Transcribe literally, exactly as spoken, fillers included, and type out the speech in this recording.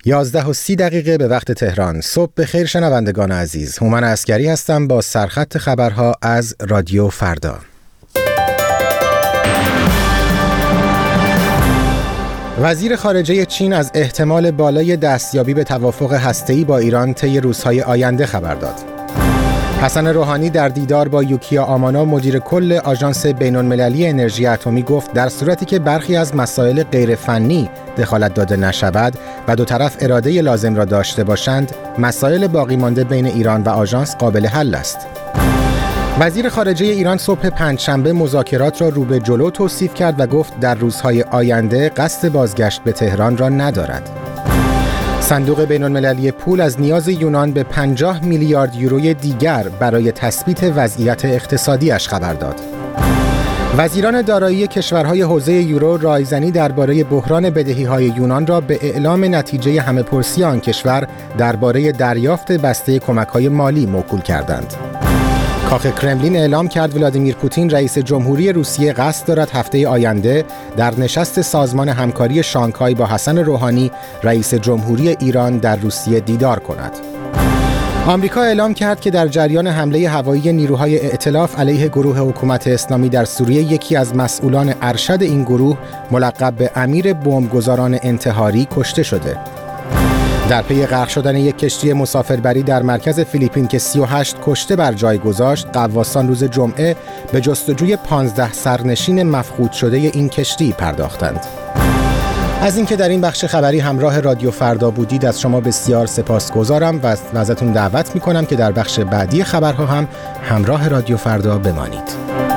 یازده و سی دقیقه به وقت تهران. صبح بخیر شنوندگان عزیز. هومن عسگری هستم با سرخط خبرها از رادیو فردا. وزیر خارجه چین از احتمال بالای دستیابی به توافق هسته‌ای با ایران طی روزهای آینده خبر داد. حسن روحانی در دیدار با یوکیا آمانا مدیر کل آژانس بین‌المللی انرژی اتمی گفت در صورتی که برخی از مسائل غیرفنی دخالت داده نشود و دو طرف اراده لازم را داشته باشند، مسائل باقی مانده بین ایران و آژانس قابل حل است. وزیر خارجه ایران صبح پنجشنبه مذاکرات را رو به جلو توصیف کرد و گفت در روزهای آینده قصد بازگشت به تهران را ندارد. صندوق بین‌المللی پول از نیاز یونان به پنجاه میلیارد یوروی دیگر برای تثبیت وضعیت اقتصادیش خبر داد. وزیران دارایی کشورهای حوزه یورو رایزنی درباره بحران بدهی‌های یونان را به اعلام نتیجه همه‌پرسی آن کشور درباره دریافت بسته کمک‌های مالی موکول کردند. کاخ کرملین اعلام کرد ولادیمیر پوتین رئیس جمهوری روسیه قصد دارد هفته آینده در نشست سازمان همکاری شانگهای با حسن روحانی رئیس جمهوری ایران در روسیه دیدار کند. آمریکا اعلام کرد که در جریان حمله هوایی نیروهای ائتلاف علیه گروه حکومت اسلامی در سوریه یکی از مسئولان ارشد این گروه ملقب به امیر بمبگذاران انتحاری کشته شده. در پی غرق شدن یک کشتی مسافربری در مرکز فیلیپین که سی و هشت کشته بر جای گذاشت، غواصان روز جمعه به جستجوی پانزده سرنشین مفقود شده این کشتی پرداختند. از اینکه در این بخش خبری همراه رادیو فردا بودید از شما بسیار سپاسگزارم و ازتون دعوت می‌کنم که در بخش بعدی خبرها هم همراه رادیو فردا بمانید.